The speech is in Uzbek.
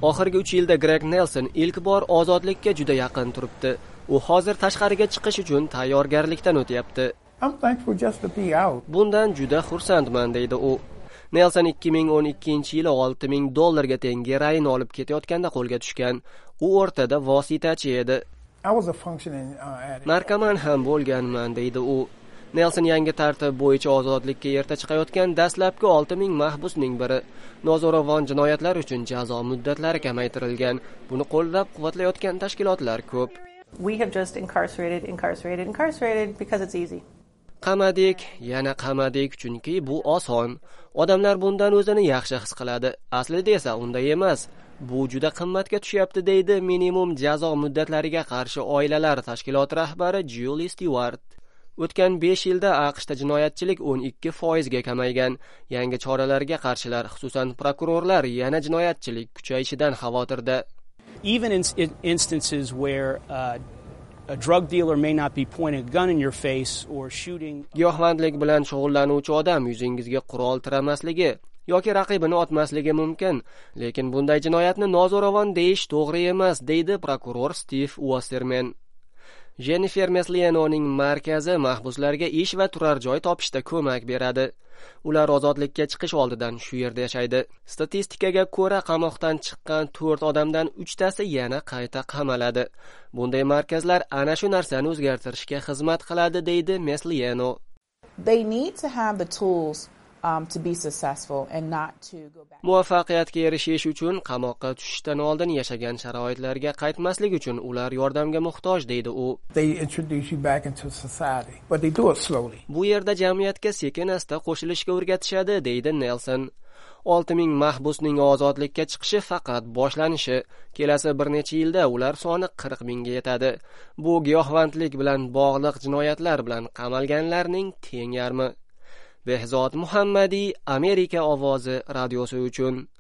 Oxirgi 3 yilda Greg Nelson ilk bor ozodlikka juda yaqin turibdi. U hozir tashqariga chiqish uchun tayyorgarlikdan o'tyapti. I'm thankful just to be out. Bundan juda xursandman, deydi u. Nelson 2012-yili $6,000 teng geroin olib ketayotganda qo'lga tushgan. U o'rtada vositachi edi. I was a functioning addict. Narkoman ham bo'lganman, deydi u. Nelson yangi tartib bo'yicha ozodlikka erta chiqayotgan dastlabki 6,000 mahbusning biri. Nozo'ravon jinoyatlar uchun jazo muddatlari kamaytirilgan. Buni qo'llab-quvvatlayotgan tashkilotlar ko'p. We have just incarcerated because it's easy. Qamadik, yana qamadik, chunki bu oson. Odamlar bundan o'zini yaxshi his qiladi. Aslida esa unday emas. Bu juda qimmatga tushyapti, deydi minimum jazo muddatlariga qarshi oilalar tashkiloti rahbari Julie Stewart. O'tgan 5 yilda AQShda jinoyatchilik 12% ga kamaygan. Yangi choralarga qarshilar, xususan prokurorlar yana jinoyatchilik kuchayishidan xavotirda. Even in instances where a drug dealer may not be pointing a gun in your face or shooting. Giyohvandlik bilan shug'ullanuvchi odam yuzingizga qurol tiramasligi yoki raqibini otmasligi mumkin, lekin bunday jinoyatni nozo'ravon deyish to'g'ri emas, deydi prokuror Steve Wasserman. Jennifer Meslianoning markazi mahbuslarga ish va turar joy topishda ko'mak beradi. Ular ozodlikka chiqish oldidan shu yerda yashaydi. Statistikaga ko'ra, qamoqdan chiqqan 4 odamdan 3tasi yana qayta qamaladi. Bunday markazlar ana shu narsani o'zgartirishga xizmat qiladi, deydi Mesliano. They need to have the tools to be successful and not to go back. Muvaffaqiyatga erishish uchun qamoqqa tushishdan oldin yashagan sharoitlarga qaytmaslik uchun ular yordamga muhtoj, deydi u. They introduce you back into society, but they do it slowly. Bu yerda jamiyatga sekin-asta qo'shilishga o'rgatishadi, deydi Nelson. 6,000 mahbusning ozodlikka chiqishi faqat boshlanishi. Kelasi bir necha yilda ular soni 40,000 ga yetadi. Bu giyohvandlik bilan bog'liq jinoyatlar bilan qamalganlarning teng yarmi. Behzod Muhammadi, Amerika ovozi radiosi uchun.